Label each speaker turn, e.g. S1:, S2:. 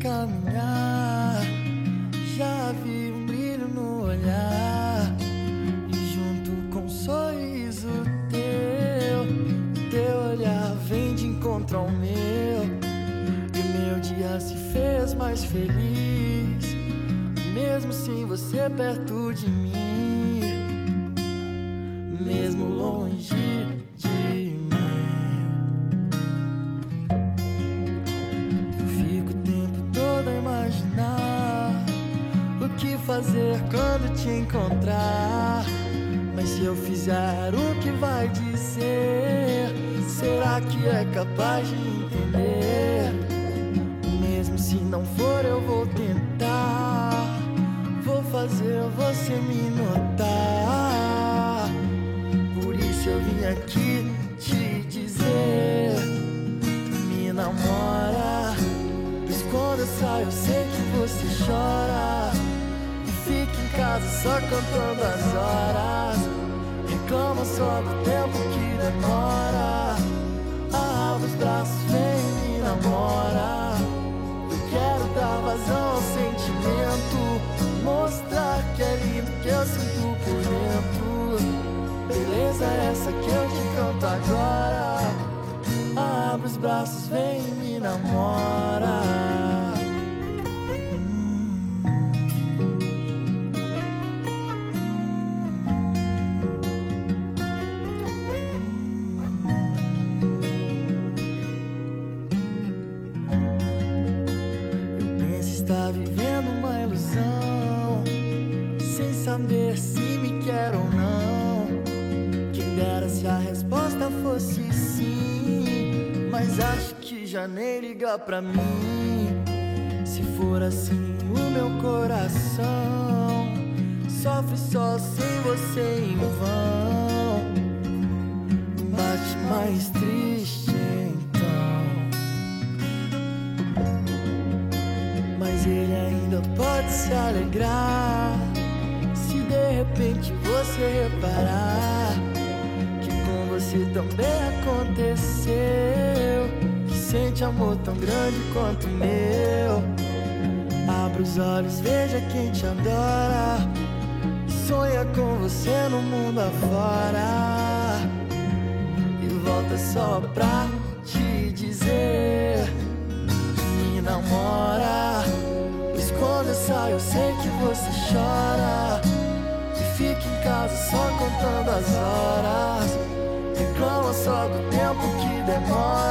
S1: caminhar, já vi um brilho no olhar. E junto com um sorriso teu olhar vem de encontro ao meu. E meu dia se fez mais feliz, mesmo sem você perto de mim, mesmo longe de mim. Eu fico o tempo todo a imaginar o que fazer quando te encontrar. Mas se eu fizer, o que vai dizer? Será que é capaz de entender? Mesmo se não for, eu vou tentar. Vou fazer você me notar. Por isso eu vim aqui te dizer: me namora. Pois quando eu saio eu sei que você chora e fica em casa só contando as horas. Reclama só do tempo que demora. Abre os braços, vem, me namora. Eu quero dar vazão ao sentimento, mostrar que é lindo que eu sinto por dentro. Beleza essa que eu te canto agora. Abre os braços, vem, me namora. Tá vivendo uma ilusão, sem saber se me quer ou não. Quem dera se a resposta fosse sim, mas acho que já nem liga pra mim. Se for assim o meu coração sofre só sem você em vão. Bate mais triste então, mas ele ainda pode se alegrar se de repente você reparar que com você também aconteceu, que sente amor tão grande quanto o meu. Abra os olhos, veja quem te adora, sonha com você no mundo afora. E volta só pra te dizer: me namora. Pois quando eu saio eu sei que você chora e fica em casa só contando as horas. Reclama só do tempo que demora.